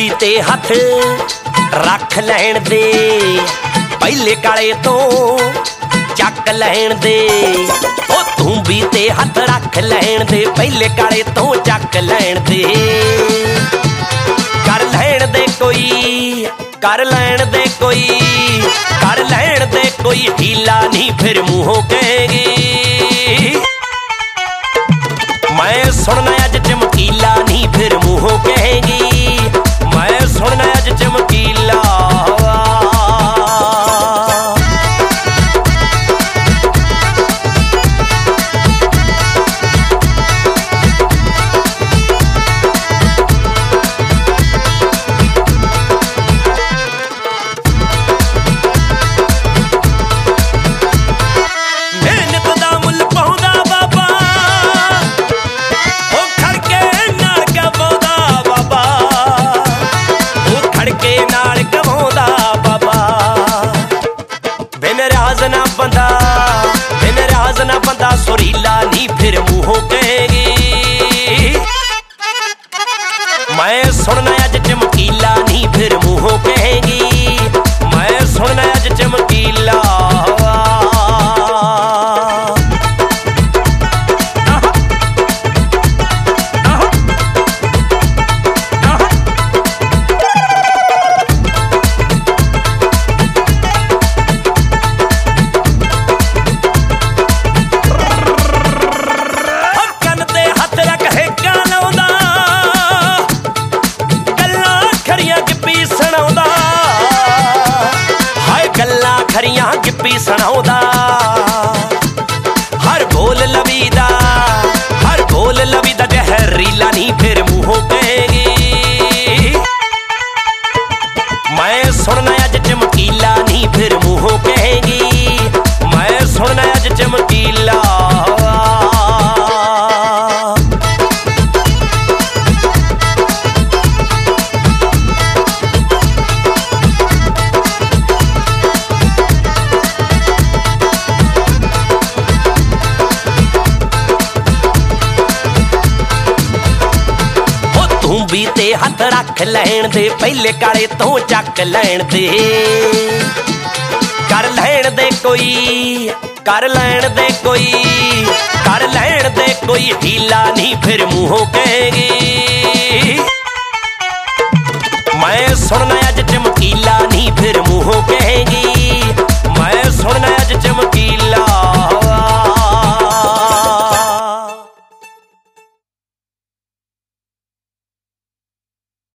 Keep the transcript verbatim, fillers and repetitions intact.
भी ते हथ रख लैण दे, पहले काले तो चक लैण दे। ओ तू भी ते हथ रख लैण दे, पहले काले तो चक लैण दे। कर लैण दे कोई, कर लैण दे कोई, कर लैण दे कोई ढीला नहीं फिर मुंहों कहेगी। मैं सुनना अज चमकीला नहीं फिर मुंहों कहेगी। मैं सुनना अज चमकीला। बंदा बिन राज ना बंदा सुरीला नहीं फिर मुंहों कहेगी। मैं सुनना अज चमकीला नहीं फिर मुंहों कहेगी। मैं सुनना अज चमकीला। खरियां गिप्पी सुनाउंदा हर बोल लवीदा, हर बोल लवीदा जहरीला नहीं फिर मुंहों कहेगी। मैं सुनना अज चमकीला नहीं फिर मुंहों कहेगी। मैं सुनना अज चमकीला। तू भी ते हथ रख लैण दे, पहले काले तो चक लैण दे। कर लैण दे कोई, कर लैण दे कोई, कर लैण दे कोई ढीला नहीं फिर मुंहों कहेगी। मैं सुनना अज चमकीला नहीं फिर मुंहों कहेगी।